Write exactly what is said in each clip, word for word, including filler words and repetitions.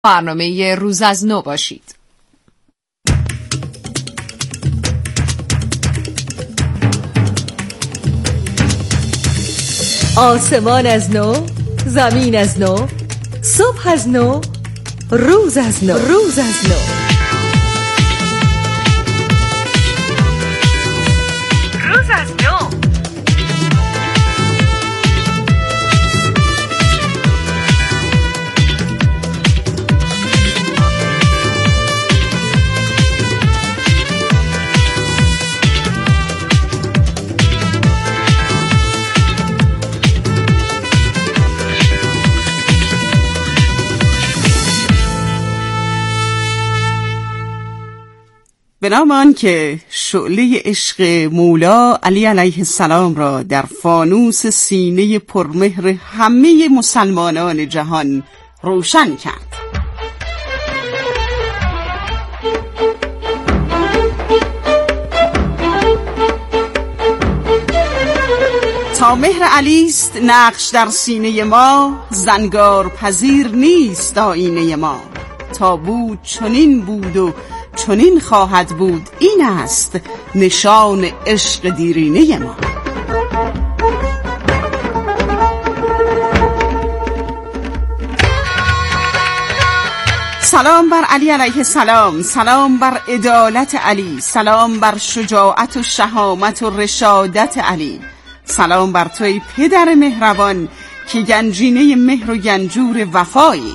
برنامه روز از نو باشید. آسمان از نو، زمین از نو، صبح از نو، روز از نو، روز از نو. روز از نو. به نام آن که شعله عشق مولا علی علیه السلام را در فانوس سینه پرمهر همه مسلمانان جهان روشن کرد. تا مهر علی است نقش در سینه ما، زنگار پذیر نیست آینه ما. تا بود چنین بود و چنین خواهد بود، این است نشان عشق دیرینه ما. سلام بر علی علیه السلام، سلام بر عدالت علی، سلام بر شجاعت و شهامت و رشادت علی. سلام بر توی پدر مهربان که گنجینه مهر و گنجور وفایی.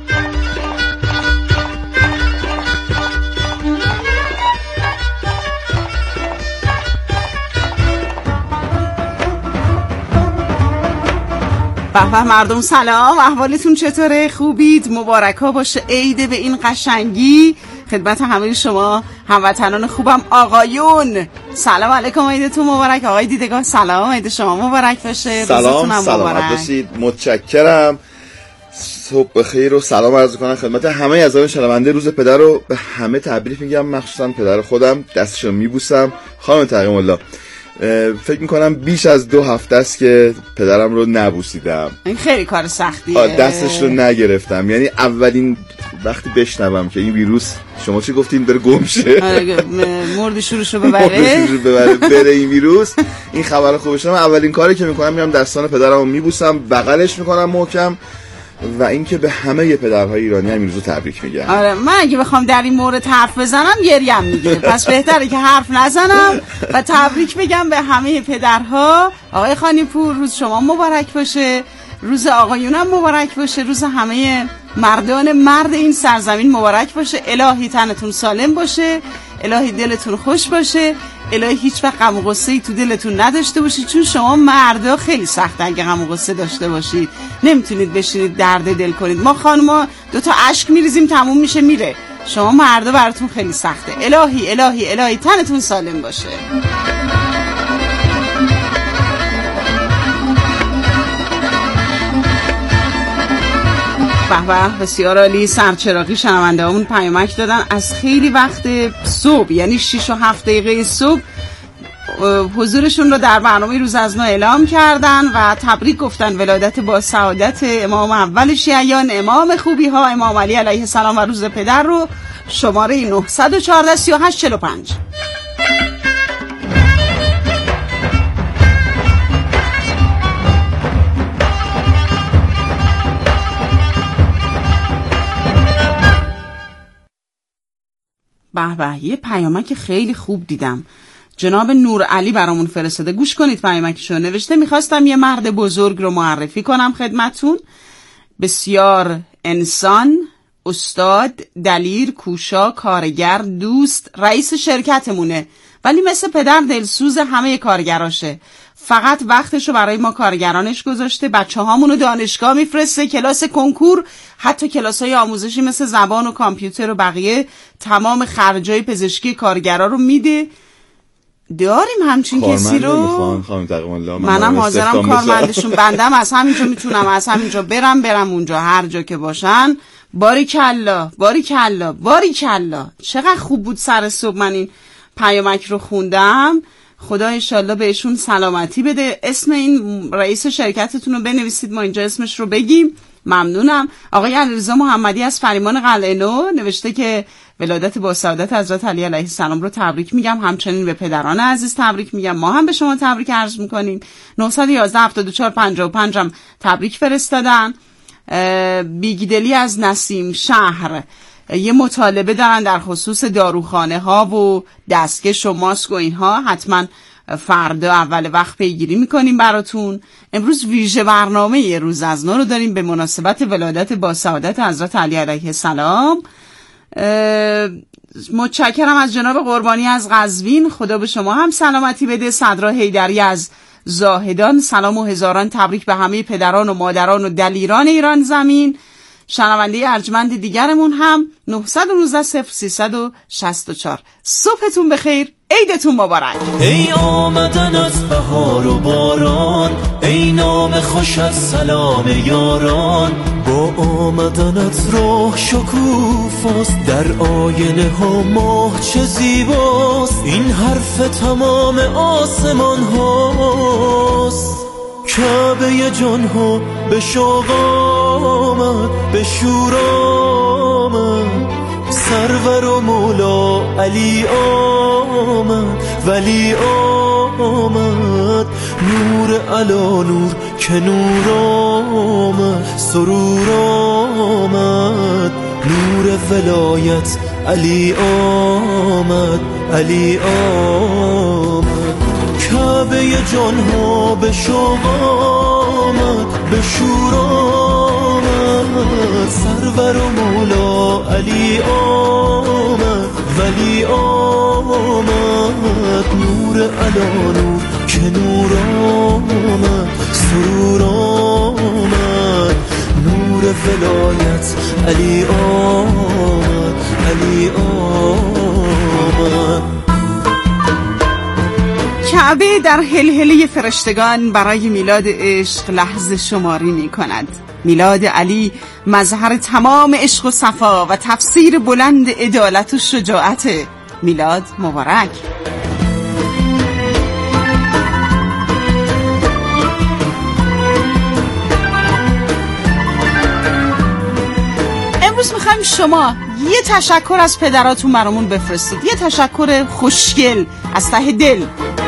به مردم سلام، احوالتون چطوره؟ خوبید؟ مبارک ها باشه عید به این قشنگی. خدمت همه شما هموطنان خوبم آقایون، سلام علیکم، عیدتون مبارک. آقای دیدگاه سلام، عید شما مبارک باشه. سلام، سلامت باشید، متشکرم. صبح بخیر و سلام عرض کنم خدمت همه عزیزان شنونده. روز پدر رو به همه تبریک میگم، مخصوصا پدر خودم، دستشو میبوسم. خانم تقیم الله، فکر میکنم بیش از دو هفته است که پدرم رو نبوسیدم. این خیلی کار سختیه. دستش رو نگرفتم، یعنی اولین وقتی بشنوم که این ویروس، شما چی گفتین، داره گم شه، مرد شروعش رو ببره ببره بره این ویروس، این خبر خوبه شدم. اولین کاری که میکنم میرم دستان پدرم رو میبوسم، بغلش میکنم محکم و اینکه به همه پدرهای ایرانی هم این روزو تبریک میگم. آره، من اگه بخوام در این مورد حرف بزنم گریم میگیره، پس بهتره که حرف نزنم و تبریک بگم به همه پدرها. آقای خانی پور، روز شما مبارک باشه، روز آقایونم مبارک باشه، روز همه مردان مرد این سرزمین مبارک باشه. الهی تنتون سالم باشه، الهی دلتون خوش باشه، الهی هیچ وقت غم و غصه‌ای تو دلتون نداشته باشید، چون شما مردا خیلی سخته اگه غم و غصه داشته باشید، نمیتونید بشینید درد دل کنید. ما خانوما دو تا اشک میریزیم تموم میشه میره، شما مردا براتون خیلی سخته. الهی الهی الهی تنتون سالم باشه. به به، بسیار عالی. سرچراغی شنونده همون پیامک دادن از خیلی وقت صبح، یعنی شش و هفت دقیقه صبح حضورشون رو در برنامه روز از نو اعلام کردن و تبریک گفتن ولادت با سعادت امام اول شیعیان، امام خوبی ها، امام علی علیه السلام و روز پدر رو. شماره نه یک چهار سه هشت چهار پنج. به به، یه پیامک خیلی خوب دیدم، جناب نور علی برامون فرستاده. گوش کنید پیامکشو. نوشته میخواستم یه مرد بزرگ رو معرفی کنم خدمتون، بسیار انسان، استاد، دلیر، کوشا، کارگر، دوست، رئیس شرکتمونه، ولی مثل پدر دلسوز همه کارگراشه. فقط وقتشو برای ما کارگرانش گذاشته، بچه هامونو دانشگاه میفرسته، کلاس کنکور، حتی کلاس های آموزشی مثل زبان و کامپیوتر و بقیه، تمام خرجای پزشکی کارگرا رو میده. داریم همچین کسی رو؟ منم حاضرم کارمندشون بندم، از همینجا میتونم از همینجا برم برم اونجا هر جا که باشن. باریکلا باریکلا باریکلا. چقدر خوب بود سر صبح من این پیامک رو خوندم. خدا انشالله بهشون سلامتی بده. اسم این رئیس شرکتتون رو بنویسید، ما اینجا اسمش رو بگیم. ممنونم. آقای علیرضا محمدی از فریمان قلعه نو نوشته که ولادت با سعادت حضرت علی علیه السلام رو تبریک میگم، همچنین به پدران عزیز تبریک میگم. ما هم به شما تبریک عرض میکنیم. نه یک یک هفتاد و چهار پنجاه و پنج هم تبریک فرستادن. بیگیدلی از نسیم شهر یه مطالبه دارن در خصوص داروخانه ها و دستکش و ماسک و اینها، حتما فردا اول وقت پیگیری میکنیم براتون. امروز ویژه برنامه روز از نو رو داریم به مناسبت ولادت با سعادت حضرت علی علیه السلام. متشکرم از جناب قربانی از قزوین، خدا به شما هم سلامتی بده. صدرا حیدری از زاهدان، سلام و هزاران تبریک به همه پدران و مادران و دلیران ایران زمین. شنونده ارجمند دیگرمون هم نه یک نه صفر سه شش چهار. صبحتون بخیر، عیدتون مبارک. ای آمدن از بهار و باران، ای نام خوش از سلام یاران. با آمدنت راه شکوفاست، در آینه ها ماه چه زیباست. این حرف تمام آسمان هاست. کعبه جان ها به شوق آمد، به شور آمد. سرور و مولا علی آمد، ولی آمد. نور علا نور که نور آمد، سرور آمد. نور ولایت علی آمد، علی آمد. کعبه جان ها به شوق آمد، به شور آمد. سرور و مولا علی آمد، ولی آمد. نور علا نور که نور آمد، سرور آمد. نور ولایت علی آمد، علی آمد. کعبه در هلهله فرشتگان برای میلاد عشق لحظه شماری می کند. میلاد علی مظهر تمام عشق و صفا و تفسیر بلند عدالت و شجاعت. میلاد مبارک. امروز میخوایم شما یه تشکر از پدراتون برامون بفرستید، یه تشکر خوشگل از ته دل.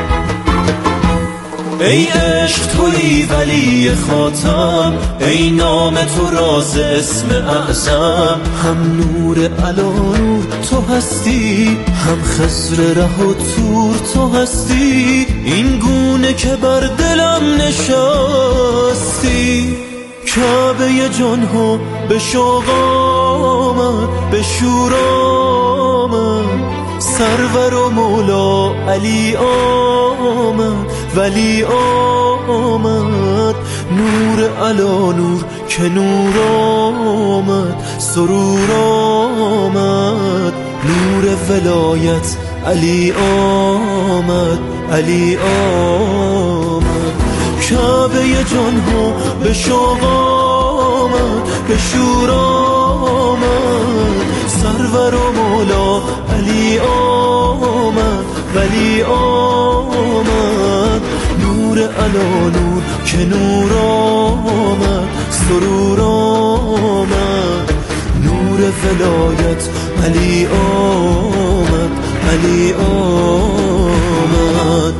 ای عشق تویی ولی خاتم، ای نام تو راز اسم اعظم. هم نور علا نور تو هستی، هم خضر ره و تور تو هستی. این گونه که بر دلم نشستی. کعبه جان ها به شوق آمد، به شور آمد. سرور و مولا علی آمد، ولی آمد. نور علا نور که نور آمد، سرور آمد. نور ولایت علی آمد، علی آمد. کعبه جان ها به شوق آمد، به شور آمد. سرور و مولا علی آمد، ولی آمد. نور علا نور که نور آمد، سرور آمد. نور ولایت علی آمد، علی آمد.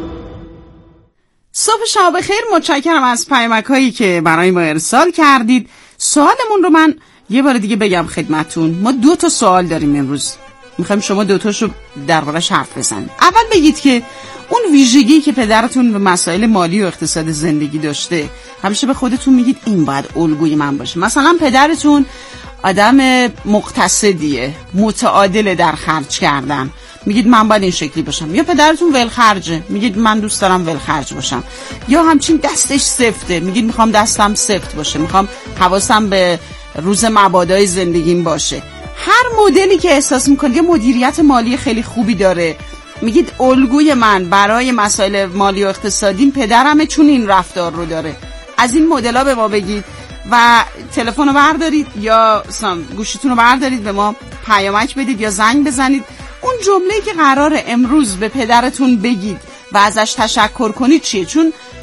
صبح شما بخیر. متشکرم از پیامک هایی که برای ما ارسال کردید. سوالمون رو من یه بار دیگه بگم خدمتون. ما دو تا سوال داریم امروز، میخوایم شما دو تاشو دربارش حرف بزنید. اول بگید که اون ویژگی که پدرتون به مسائل مالی و اقتصاد زندگی داشته، همیشه به خودتون میگید این باید الگوی من باشه. مثلا پدرتون آدم مقتصدیه، متعادل در خرج کردن، میگید من باید این شکلی باشم. یا پدرتون ولخرجه، میگید من دوست دارم ولخرج باشم. یا همچین دستش سفته، میگید میخوام دستم سفت باشه، میخوام حواسم به روز مبادای زندگیم باشه. هر مدلی که احساس میکنید یه مدیریت مالی خیلی خوبی داره، میگید الگوی من برای مسائل مالی و اقتصادی پدرمه چون این رفتار رو داره. از این مدل‌ها به ما بگید و تلفن رو بردارید یا گوشیتون رو بردارید به ما پیامک بدید یا زنگ بزنید. اون جمله‌ای که قراره امروز به پدرتون بگید و ازش تشکر کنید چیه؟ چون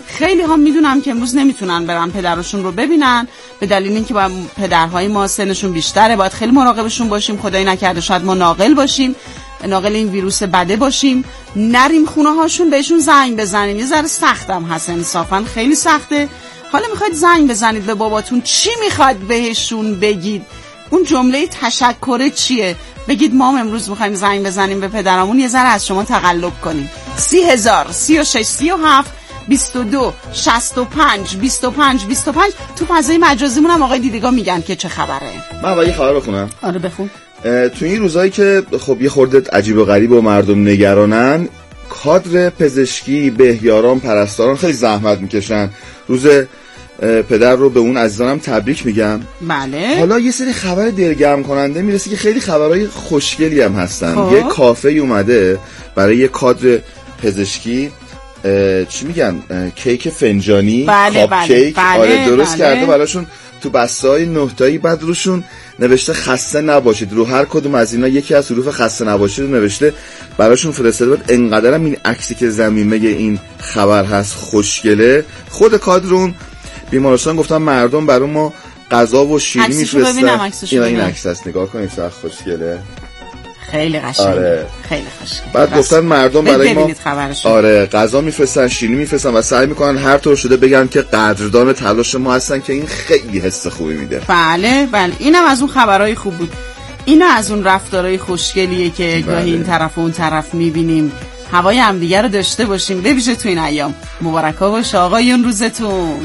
خیلی ها میدونم که امروز نمیتونن برن پدرشون رو ببینن به دلیل اینکه با پدرهای ما سنشون بیشتره، باید خیلی مراقبشون باشیم، خدای نکرده شاید ما ناقل باشیم، ناقل این ویروس بده باشیم، نریم خونه هاشون بهشون زنگ بزنیم. یه ذره سختم هست، انصافا خیلی سخته. حالا میخواید زنگ بزنید به باباتون، چی میخواید بهشون بگید؟ اون جمله تشکر چیه؟ بگید ما امروز میخوایم زنگ بزنیم به پدرمون، یه ذره از شما تقلب کنیم. سی هزار سی و شش سی و هفت بیست و دو شصت و پنج بیست و پنج بیست و پنج. تو فضای مجازیمون هم آقای دیدگاه میگن که چه خبره. من اول یه خبر بخونم. آره بخون. تو این روزایی که خب یه خورده عجیب و غریب و مردم نگرانن، کادر پزشکی، بهیاران، پرستاران خیلی زحمت میکشن. روز پدر رو به اون عزیزانم تبریک میگم. بله. حالا یه سری خبر دلگرم کننده میرسه که خیلی خبرهای خوشگلی هم هستن. خب. یه کافه اومده برای یه کادر پزشکی چی میگن کیک فنجانی، بله کاپ بله کیک بله آره درست بله. کرده براشون تو بسته‌های نه تایی، بعد روشون نوشته خسته نباشید. رو هر کدوم از اینا یکی از حروف خسته نباشید رو نوشته براشون فرستاده. بعد انقدرم این عکسی که زمینه این خبر هست خوشگله. خود کادرون بیمارستان گفتن مردم برای ما غذا و شیرینی میفرستن. اینا این عکس هست، نگاه کنید چقدر خوشگله. خیلی قشنگه. آره. خیلی خوشگله. بعد گفتن مردم برای ما آره غذا میفرستن، شیرینی میفرستن و سعی میکنن هر طور شده بگن که قدردان تلاش ما هستن که این خیلی حس خوبی میده. بله بله اینم از اون خبرهای خوب بود. اینا از اون رفتارهای خوشگلیه که بله. گاهی این طرف و اون طرف میبینیم. هوای همدیگه رو داشته باشیم، ببیشه تو این ایام. مبارکا باشه آقایون روزتون.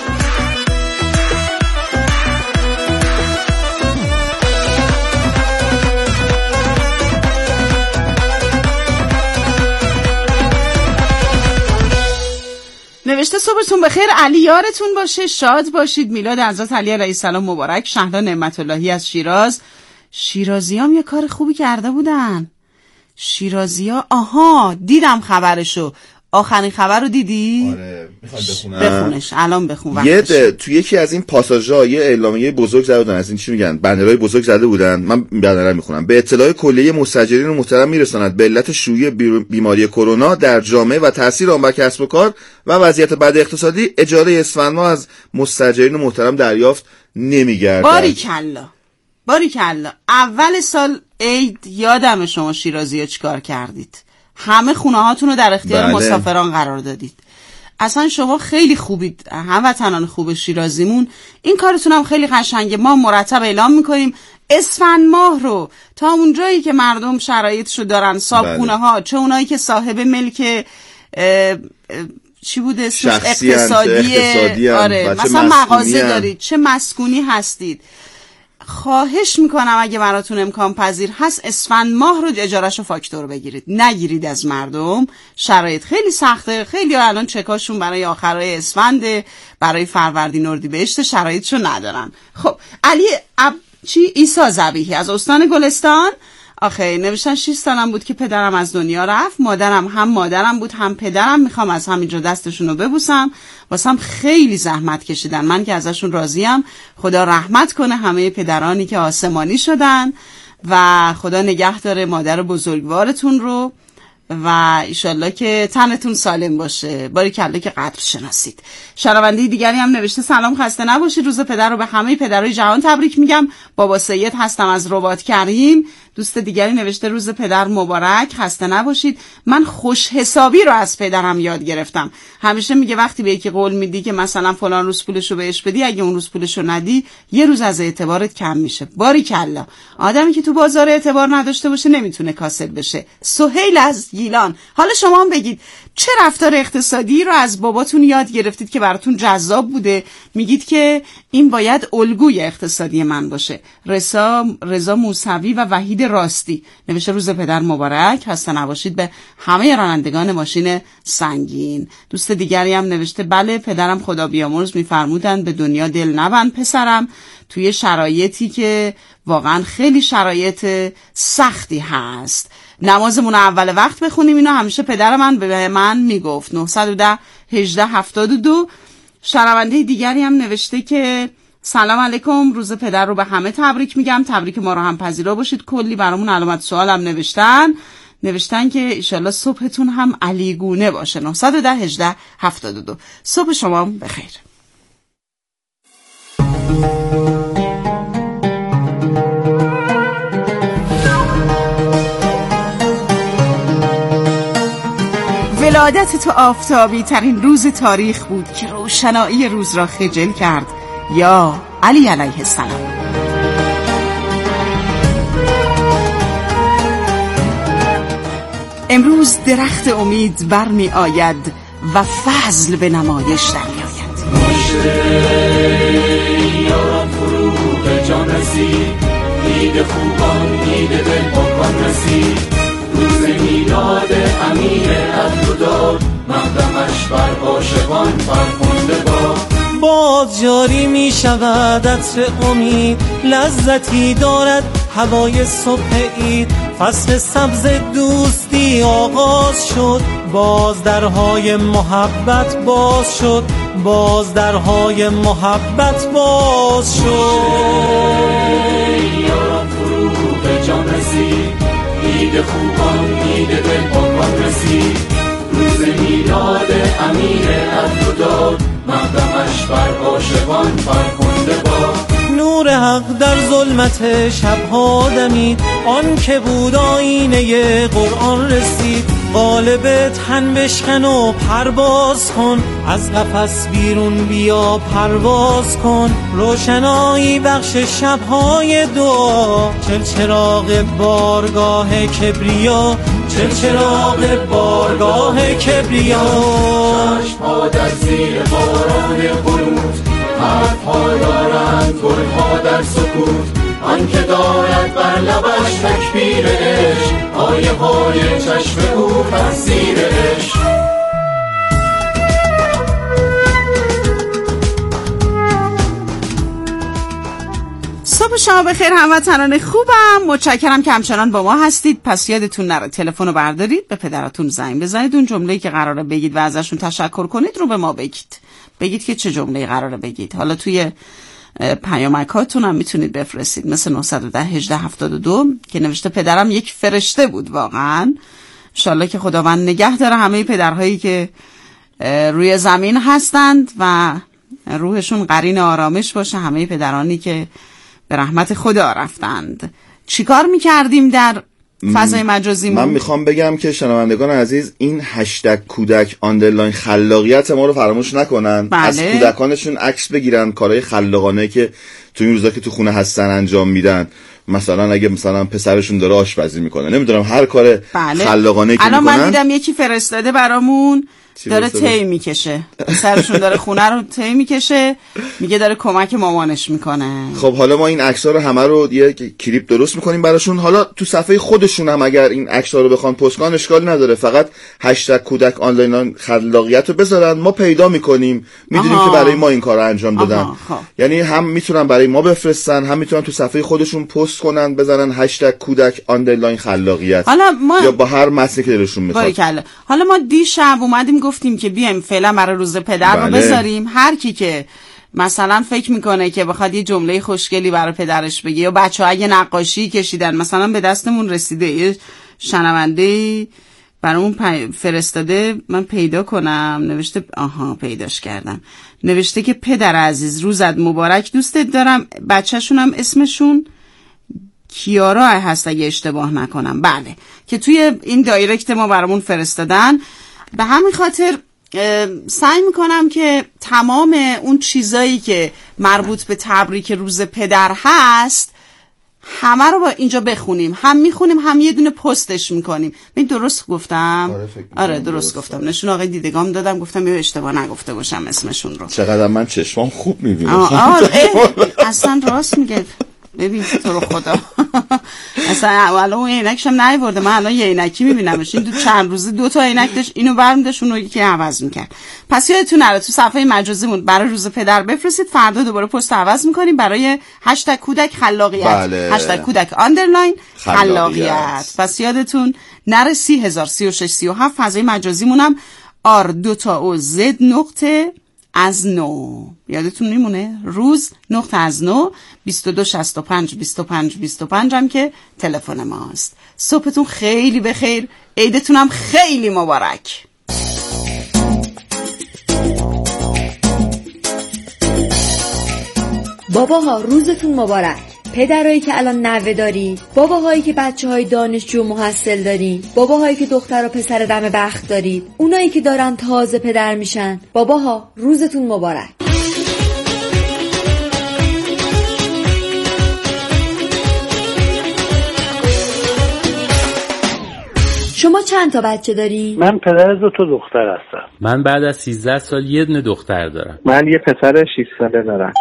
نوشته صبحتون بخیر، علی یارتون باشه، شاد باشید، میلاد حضرت علی علیه السلام مبارک. شهلا نعمت اللهی از شیراز. شیرازی هم یه کار خوبی کرده بودن. شیرازی ها آها دیدم خبرشو. آخرین خبر رو دیدی؟ آره میخواد بخونم. بخونش الان بخون. یه تو یکی از این پاساژها یه اعلامیه بزرگ زده بودن، از این چی میگن بندرهای بزرگ زده بودن. من بندر میخونم. به اطلاع کلیه مستاجرین و محترم میرساند به علت شیوع بیماری کرونا در جامعه و تاثیر آن بر کسب و کار و وضعیت بد اقتصادی، اجاره اسفند ماه از مستاجرین و محترم دریافت نمیگردد. باریکلا باریکلا. اول سال عید یادم شما شیرازی‌ها چیکار کردید؟ همه خونه هاتون رو در اختیار بله. مسافران قرار دادید. اصلا شما خیلی خوبید، هموطنان خوب شیرازیمون. این کارتون هم خیلی قشنگه. ما مرتب اعلام میکنیم اسفند ماه رو تا اونجایی که مردم شرایطشو دارن، صاحبخونه ها بله. چه اونایی که صاحب ملک اه اه چی بوده اقتصادی, اقتصادی آره مثلا مغازه دارید، چه مسکونی هستید، خواهش میکنم اگه براتون امکان پذیر هست اسفند ماه رو اجارهشو فاکتور بگیرید، نگیرید از مردم. شرایط خیلی سخته، خیلی الان چکاشون برای آخرای اسفند، برای فروردین اردیبهشت شرایطشو ندارن. خب علی اب... چی عیسی ذبیحی از استان گلستان آخه نوشتن شش سالم بود که پدرم از دنیا رفت. مادرم هم مادرم بود هم پدرم. میخوام از همینجا دستشون رو ببوسم. واسم خیلی زحمت کشیدن. من که ازشون راضیم. خدا رحمت کنه همه پدرانی که آسمانی شدن و خدا نگه داره مادر بزرگوارتون رو و ایشالله که تنتون سالم باشه. باریکلا که قدر شناسید. شنونده دیگری هم نوشته سلام خسته نباشید. روز پدر رو به همه پدرای جهان تبریک میگم. بابا سید هستم از رباط کریم. دوست دیگری نوشته روز پدر مبارک، خسته نباشید. من خوش حسابی رو از پدرم یاد گرفتم. همیشه میگه وقتی به یکی قول میدی که مثلا فلان روز پولشو بهش بدی، اگه اون روز پولشو ندی یه روز از اعتبارت کم میشه. باریکلا. آدمی که تو بازار اعتبار نداشته باشه نمیتونه کاسب بشه. سهیل از گیلان. حالا شما هم بگید چه رفتار اقتصادی رو از باباتون یاد گرفتید که براتون جذاب بوده؟ میگید که این باید الگوی اقتصادی من باشه. رضا رضا موسوی و وحید راستی نوشته روز پدر مبارک، خسته نباشید به همه رانندگان ماشین سنگین. دوست دیگری هم نوشته بله پدرم خدا بیامرز میفرمودن به دنیا دل نبند پسرم، توی شرایطی که واقعا خیلی شرایط سختی هست نمازمون اول وقت بخونیم. اینو همیشه پدر من به من میگفت. نه یک صفر هجده هفتاد و دو. شنونده دیگری هم نوشته که سلام علیکم، روز پدر رو به همه تبریک میگم. تبریک ما رو هم پذیرا باشید. کلی برامون علامت سوال هم نوشتن. نوشتن که ایشالله صبحتون هم علیگونه باشه. نه یک صفر هجده هفتاد و دو. صبح شما بخیر. ولادت تو آفتابی ترین روز تاریخ بود که روشنایی روز را خجل کرد. یا علی علیه السلام. امروز درخت امید برمی آید و فضل به نمایش در می آید. یارم فروغ جان رسید، دید خوبان دید دل بکن رسید. روز میلاد امیر عبدالداد، مقدمش بر عاشقان فرخنده با. باز جاری می شود عطر امید، لذتی دارد هوای صبح عید. فصل سبز دوستی آغاز شد، باز درهای محبت باز شد، باز درهای محبت باز شد. یارم فروغ جان رسید، دید خوبان دید دل بکن رسید. روز میلاد امیر عبدالداد، مقدمش بر عاشقان فرخنده با. نور حق در ظلمت شبها دمید، آن که بود آینه قرآن رسید. قالب تن بشکن و پرواز کن، از قفس بیرون بیا پرواز کن. روشنایی بخش شبهای دعا، چل چراغ بارگاه کبریا، چل چراغ بارگاه کبریا. چشم‌ها در زیر باران قنوت، حرف‌ها دارند گل‌ها در سکوت. آن که دارد بر لبش تکبیر عشق، آیه های چشم او تفسیر عشق. صبح شما بخیر هموطنان خوبم. متشکرم که همچنان با ما هستید. پس یادتون نره تلفن رو بردارید، به پدراتون زنگ بزنید، اون جمله‌ای که قراره بگید و ازشون تشکر کنید رو به ما بگید. بگید که چه جمله‌ای قراره بگید. حالا توی پیامکاتون هم میتونید بفرستید، مثل نه یک صفر هجده هفتاد و دو که نوشته پدرم یک فرشته بود. واقعا انشالله که خداوند نگه داره همه پدرهایی که روی زمین هستند و روحشون قرین آرامش باشه، همه پدرانی که به رحمت خدا رفتند. چیکار میکردیم در فضای مجازی؟ من میخوام بگم که شنوندگان عزیز این هشتگ کودک آندرلاین خلاقیت ما رو فراموش نکنن. بله. از کودکانشون عکس بگیرن، کارهای خلاقانه که تو این روزا که تو خونه هستن انجام میدن. مثلا اگه مثلا پسرشون داره آشپزی میکنه، نمیدونم هر کار بله. خلاقانه که میکنن. الان من دیدم یکی فرستاده برامون داره تی میکشه، پسرشون داره خونه رو تی میکشه، میگه داره کمک مامانش میکنه. خب حالا ما این عکس‌ها رو همه رو یه کلیپ درست میکنیم براشون. حالا تو صفحه خودشون هم اگر این عکس‌ها رو بخوان پست کنن اشکال نداره، فقط هشتگ کودک آنلاین خلاقیت رو بذارن، ما پیدا میکنیم، میدونیم که برای ما این کار رو انجام دادن. یعنی هم میتونن برای ما بفرستن، هم میتونن تو صفحه خودشون پست کنن، بذارن هشتگ کودک آنلاین خلاقیت، حالا ما... یا با هر متنی که دلشون میخواد. حالا ما دیشب اومدیم گفتیم که بیایم فعلا برای روز پدر بله. رو بذاریم. هر کی که مثلا فکر میکنه که بخواد یه جمله خوشگلی برای پدرش بگه، یا بچه‌ها اگه نقاشی کشیدن مثلا به دستمون رسیده، یه شنونده برامون پی... فرستاده، من پیدا کنم، نوشته آها پیداش کردم، نوشته که پدر عزیز روزت مبارک، دوستت دارم. بچه‌شون هم اسمشون کیارا هست اگه اشتباه نکنم. بله، که توی این دایرکت ما برامون فرستادن. به همین خاطر سعی میکنم که تمام اون چیزایی که مربوط به تبریک روز پدر هست همه رو با اینجا بخونیم، هم میخونیم هم یه دونه پستش میکنیم. من درست گفتم؟ آره, آره درست, درست گفتم. نشون آقای دیدگام دادم، گفتم یه اشتباه نگفته باشم اسمشون رو. چقدر من چشمام خوب میبینم. اصلا راست میگه. ببین تو رو خدا اصلا الان اون عینکش هم نیورده، من الان یه عینکی میبینمش. این دو چند روزه دو تا عینک داشت، اینو برمی داشت اونو یکی عوض میکرد. پس یادتون نره تو صفحه مجازیمون برای روز پدر بفرستید، فردا دوباره پست عوض میکنیم برای هشتگ کودک خلاقیت. بله. هشتگ کودک آندرلاین خلاقیت. پس یادتون نره سی هزار سی و شش سی و هفت فضای مجازیمون هم آر دو تا او زد نقطه از نو. یادتون میمونه روز نقطه از نو بیست و دو شصت و پنج بیست و پنج بیست و پنج هم که تلفن ماست. صبحتون خیلی بخیر، عیدتون هم خیلی مبارک. باباها روزتون مبارک. پدرایی که الان نوه داری، باباهایی که بچه‌های دانشجو محصل داری، باباهایی که دختر و پسر دم بخت دارید، اونایی که دارن تازه پدر میشن، باباها روزتون مبارک. شما چند تا بچه داری؟ من پدر دو تا دختر هستم. من بعد از سیزده سال یه دونه دختر دارم. من یه پسر شش ساله دارم.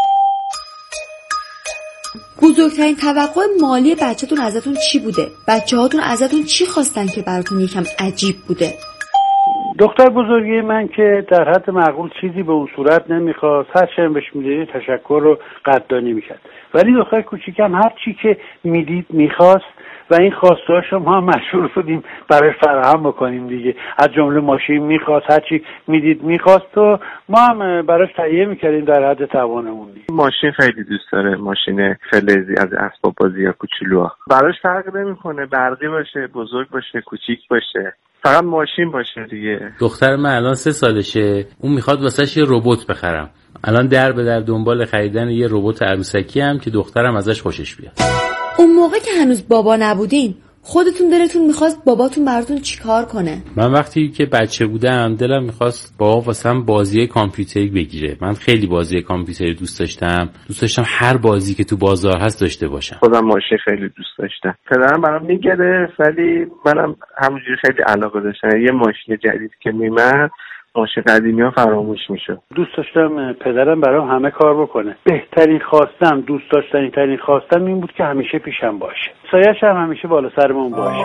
بزرگترین توقع مالی بچه‌تون ازتون چی بوده؟ بچه‌هاتون ازتون چی خواستن که براتون یکم عجیب بوده؟ دختر بزرگی من که در حد معقول چیزی به اون صورت نمیخواست، هر چی بهش میدید تشکر رو قدردانی میکرد. ولی دختر کوچیکم هر چی که میدید میخواست و این خواسته‌هاش ما مجبور بودیم برای فراهم بکنیم دیگه. از جمله ماشین میخواست، هر چی میدید میخواست و ما هم براش تهیه میکردیم در حد توانمون دیگه. ماشین خیلی دوست داره، ماشین فلزی از اسباب بازی یا کوچولوها. براش فرق نمیکنه برقی باشه، بزرگ باشه، کوچیک باشه، فقط ماشین باشه دیگه. دختر من الان سه سالشه، اون میخواد واسش یه ربات بخرم. الان در به در دنبال خریدن یه ربات عروسکی هم که دخترم ازش خوشش بیاد. اون موقع که هنوز بابا نبودین، خودتون دلتون میخواست باباتون براتون چیکار کنه؟ من وقتی که بچه بودم دلم میخواست بابا واسم بازی کامپیوتری بگیره. من خیلی بازی کامپیوتری دوست داشتم. دوست داشتم هر بازی که تو بازار هست داشته باشم. خودم ماشین خیلی دوست داشتم. پدرم برام میگرفت ولی منم همونجوری خیلی علاقه داشتم. یه ماشین جدید که میمد ماشین قدیمی ها فراموش میشد. دوست داشتم پدرم برام همه کار بکنه. بهترین خواستم، دوست داشتنی ترین خواستم این بود که همیشه پیشم باشه. سایه‌ش هم همیشه بالا سرمون باشه.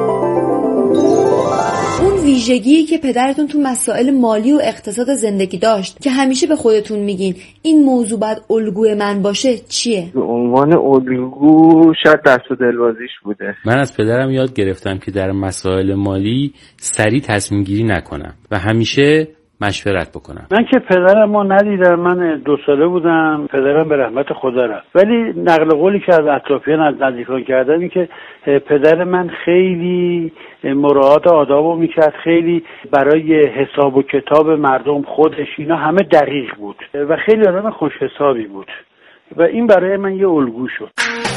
اون ویژگی که پدرتون تو مسائل مالی و اقتصاد زندگی داشت که همیشه به خودتون میگین این موضوع باید الگوی من باشه چیه؟ به عنوان الگو شاید دست و دلبازیش بوده. من از پدرم یاد گرفتم که در مسائل مالی سریع تصمیم گیری نکنم و همیشه مشورت بکنم. من که پدرم ما ندیدم، من دو ساله بودم، پدرم به رحمت خدا رفت. ولی نقل قولی که از اطرافیان از نزدیکان کردن این که پدر من خیلی مراعات آدابو میکرد، خیلی برای حساب و کتاب مردم خودش اینا همه دقیق بود و خیلی آدم خوش حسابی بود و این برای من یه الگو شد.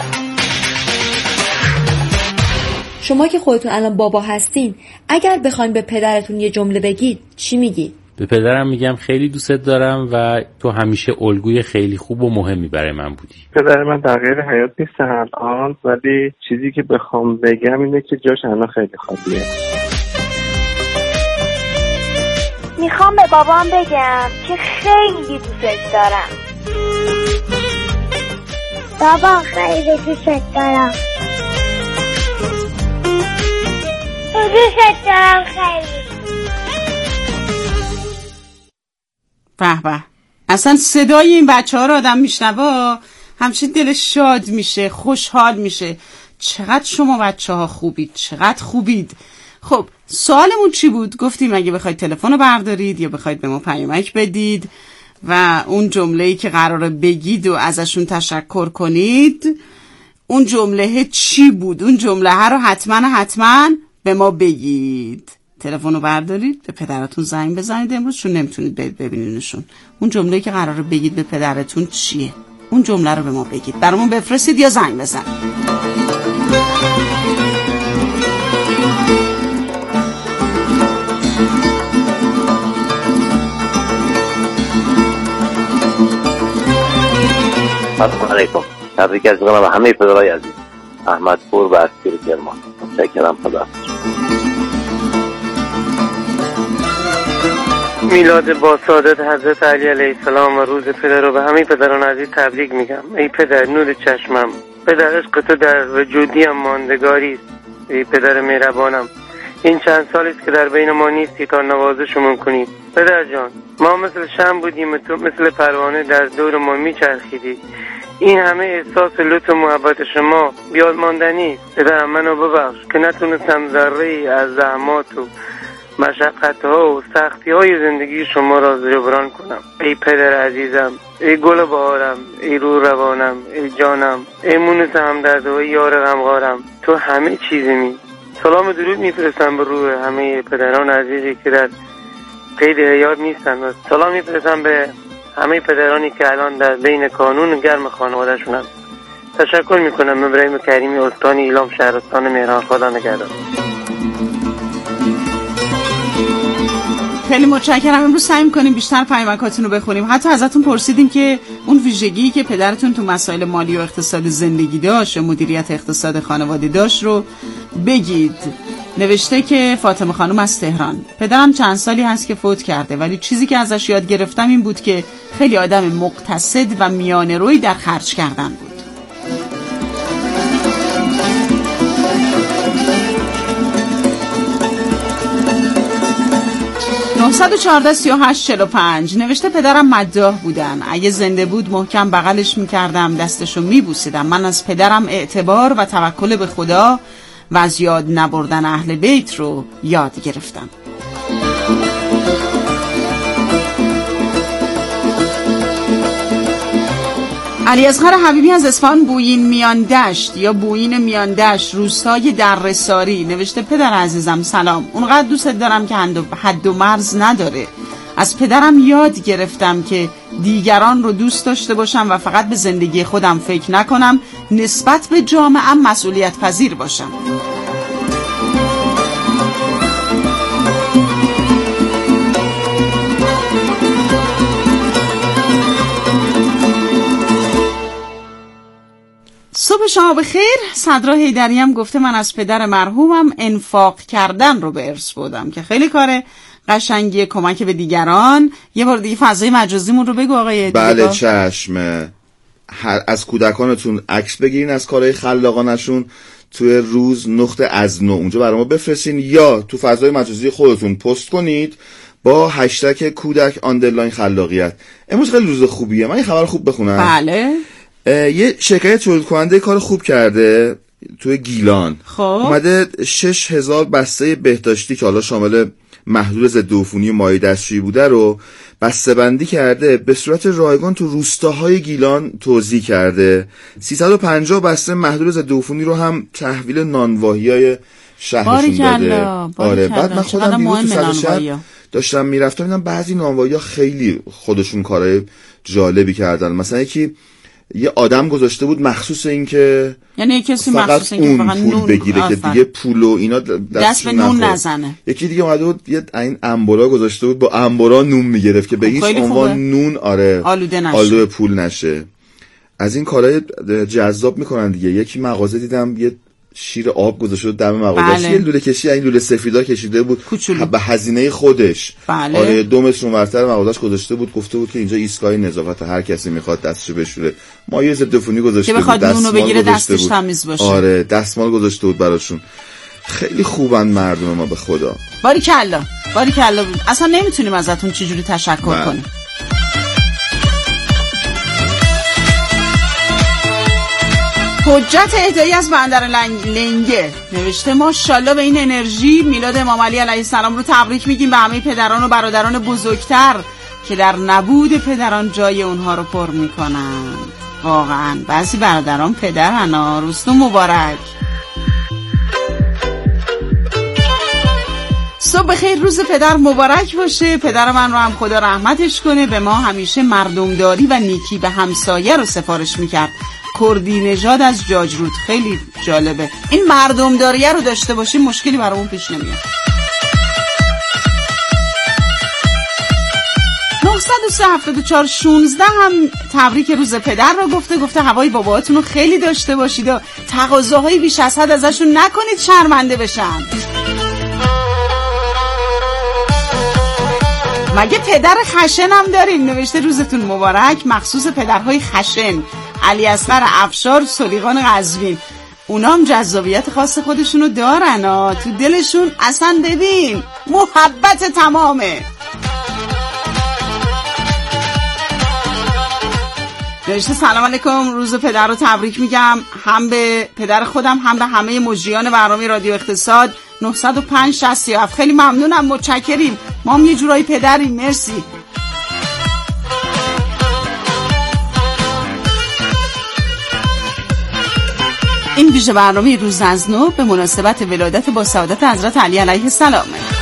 شما که خودتون الان بابا هستین، اگر بخواین به پدرتون یه جمله بگید چی میگید؟ به پدرم میگم خیلی دوستت دارم و تو همیشه الگوی خیلی خوب و مهمی برای من بودی. پدر من در غیر حیات نیستن الان، ولی چیزی که بخوام بگم اینه که جاش الان خیلی خالیه. میخوام به بابام بگم که خیلی دوستش دارم. بابا خیلی دوستت دارم. دوستت دارم خیلی. به به، اصلا صدای این بچه ها رو آدم میشنوه همچین دلش شاد میشه، خوشحال میشه. چقدر شما بچه ها خوبید، چقدر خوبید. خب سوالمون چی بود؟ گفتیم اگه بخواید تلفن رو بردارید یا بخواید به ما پیامک بدید و اون جمله‌ای که قراره بگید و ازشون تشکر کنید، اون جمله چی بود؟ اون جمله رو حتما حتما به ما بگید. تلفن رو بردارید، به پدرتون زنگ بزنید امروز، چون نمیتونید ببینینشون. اون جمله‌ای که قراره بگید به پدرتون چیه؟ اون جمله رو به ما بگید، برامون بفرستید یا زنگ بزنید. السلام علیکم. تبریک از میگم به همه پدرای عزیز. احمد پور و اسکیر کرمان. متشکرم. خدا. میلاد با سعادت حضرت علی علیه السلام و روز پدر رو به همه پدران عزیز تبریک میگم. ای پدر نور چشمم، پدر عشق تو در وجودیم ماندگاری است. ای پدر مهربانم، این چند سالی است که در بین ما نیستی تا نوازشمون کنی. پدر جان، ما مثل شمع بودیم و تو مثل پروانه در دور ما میچرخیدی. این همه احساس لطف و محبت شما بیاد ماندنی است. پدرم منو ببخش که نتونستم ذره ای از زحمات و مشقت‌ها و سختی‌های زندگی شما را جبران کنم. ای پدر عزیزم، ای گل بهارم، ای رو روانم، ای جانم، ای مونس همدرد و ای یار غمغارم، تو همه چیزمی. سلام درود میفرستم به روح همه پدران عزیزی که در قید حیات نیستن. سلام میفرستم به همه پدرانی که الان در بین کانون گرم خانواده‌شونن. تشکر میکنم. ابراهیم کریمی، استان ایلام، شهرستان مهران. خدا نگهدار. خیلی متشکرم. امروز سعی می‌کنیم بیشتر پیامکاتون رو بخونیم. حتی ازتون پرسیدیم که اون ویژگی که پدرتون تو مسائل مالی و اقتصاد زندگی داشت و مدیریت اقتصاد خانواده داشت رو بگید. نوشته که فاطمه خانم از تهران: پدرم چند سالی هست که فوت کرده، ولی چیزی که ازش یاد گرفتم این بود که خیلی آدم مقتصد و میانه‌رویی در خرج کردن بود. نه چهار سی و هشت چهل و پنج نوشته پدرم مداح بودن. اگه زنده بود محکم بغلش میکردم، دستشو میبوسیدم. من از پدرم اعتبار و توکل به خدا و از یاد نبردن اهل بیت رو یاد گرفتم. علی اصغر حبیبی از اصفهان، بویین میان دشت یا بویین میان دشت، روستای دررساری، نوشته پدر عزیزم سلام، اونقدر دوست دارم که حد و مرز نداره. از پدرم یاد گرفتم که دیگران رو دوست داشته باشم و فقط به زندگی خودم فکر نکنم، نسبت به جامعه‌ام مسئولیت پذیر باشم. صبح شما بخیر. صدرا حیدری هم گفته من از پدر مرحومم انفاق کردن رو به ارث بردم، که خیلی کاره قشنگی، کمک به دیگران. یه بار دیگه فضای مجازیمون رو بگو آقای بله دیگه. چشم. از کودکانتون عکس بگیرین از کارهای خلاقانشون، توی روز نقطه از نو اونجا برای ما بفرستین یا تو فضای مجازی خودتون پست کنید با هشتگ کودک آندرلاین خلاقیت. امروز خیلی روز خوبیه. من یه خبر خوب بخونم. بله. یه شرکت تولید کننده کار خوب کرده توی گیلان. خب اومده شش هزار بسته بهداشتی که حالا شامل محلول ضد عفونی و مایع دستشویی بوده رو بسته بندی کرده، به صورت رایگان تو روستاهای گیلان توزیع کرده. سیصد و پنجاه بسته محلول ضد عفونی رو هم تحویل نانواحی‌های شهرشون داده. آره بعد من خودم دیروز تو صدر شهر داشتم میرفتم دیدم بعضی نانواحی‌ها خیلی خودشون کارهای جالبی کردن. مثلا یکی یه آدم گذاشته بود مخصوص این که یعنی کسی مخصوص این که فقط پول نون بگیره آفن. که دیگه پول و اینا دست به نون نزنه. یکی دیگه اومده بود یه این انبورا گذاشته بود، با انبورا نون میگرفت که به هیچ عنوان نون آره آلوده نشه، آلوده پول نشه. از این کارهای جذاب میکنن دیگه. یکی مغازه دیدم یه شیر آب گذاشته بود دم مغازه‌اش، بله. یه لوله کشی این لوله سفیدا کشیده بود کوچولو. به هزینه خودش. بله. آره دو متر اونورتر مغازه‌اش گذاشته بود، گفته بود که اینجا ایستگاه نظافت، هر کسی میخواد دستشو بشوره. مایع ضد عفونی گذاشته بود، بخواد نونو بگیره دستش تمیز باشه. آره دستمال گذاشته بود براشون. خیلی خوبن مردم ما به خدا. باریکلا باریکلا. اصلا نمیتونیم ازتون چجوری تشکر بله. کنیم. حجت اهدایی از بندر لنگه نوشته ماشاءالله به این انرژی میلاد امام علی علیه السلام رو تبریک میگیم به همه پدران و برادران بزرگتر که در نبود پدران جای اونها رو پر میکنن. واقعا بعضی برادران پدرن. روزتون مبارک. صبح بخیر، روز پدر مبارک باشه. پدر من رو هم خدا رحمتش کنه. به ما همیشه مردمداری و نیکی به همسایه رو سفارش میکرد. کردی نژاد از جاجرود. خیلی جالبه این مردمداریه رو داشته باشیم، مشکلی برامون پیش نمیاد. نهصد و سه هفتاد و چهار شانزده هم تبریک روز پدر رو گفته. گفته هوای باباتون رو خیلی داشته باشید و تقاضاهای بیش از حد ازشون نکنید شرمنده بشن. مگه پدر خشن هم داریم؟ نوشته روزتون مبارک، مخصوص پدرهای خشن. علی اصغر افشار، سلیقان قزوین. اونا هم جذابیت خاص خودشونو دارن ها. تو دلشون اصلا ببین محبت تمامه. نوشته سلام علیکم، روز پدر رو تبریک میگم، هم به پدر خودم هم به همه مجریان برنامه رادیو اقتصاد. نهصد و پنج شصت و هفت. خیلی ممنونم، متشکریم، ما هم یه جورایی پدریم. مرسی. این ویژه برنامه روز از نو به مناسبت ولادت با سعادت حضرت علی علیه السلام.